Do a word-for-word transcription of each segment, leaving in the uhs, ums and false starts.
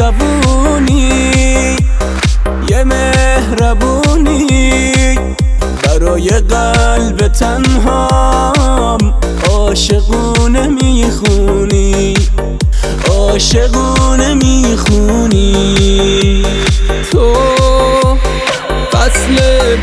زبونی، یه مهربونی برای قلب تنهام. عاشقونه میخونی، عاشقونه میخونی. تو فصل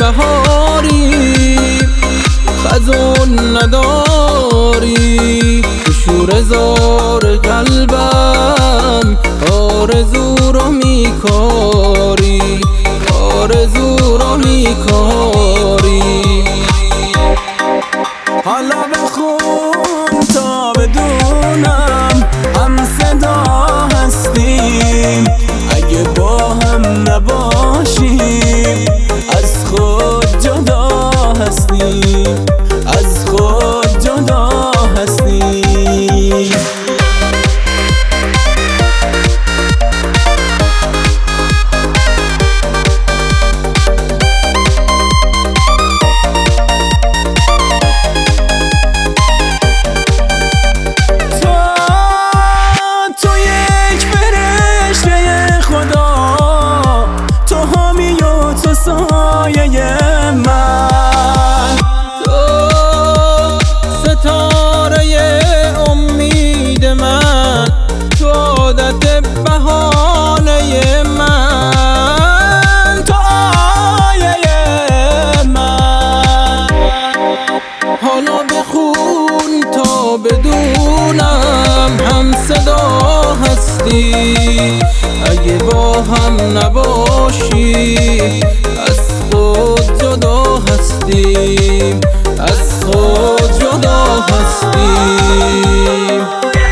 بهاری، خزون نداری، تو شور زار قلبم آرزو رو میکاری، آرزو رو میکاری. حالا بخون تا بدونم هم صدا هستیم، اگه با هم نباشیم از خود جدا هستیم، از خود جدا هستیم. سایه من تو ستاره امید من، تو عادت بهانه من، تو آیه من. حالا بخون تا بدونم هم صدا هستی، اگه با هم نباشی از خود جدا هستیم، از خود جدا هستیم.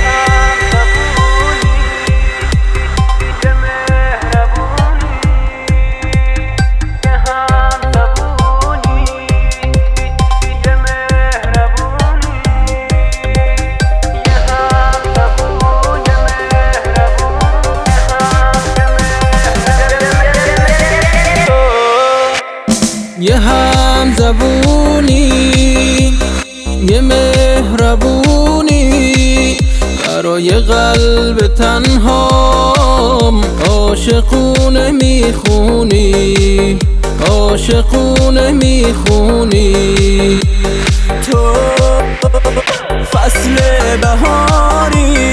یه هم زبونی، یه مهربونی برای قلب تنهام. عاشقونه میخونی، عاشقونه میخونی. تو فصل بهاری،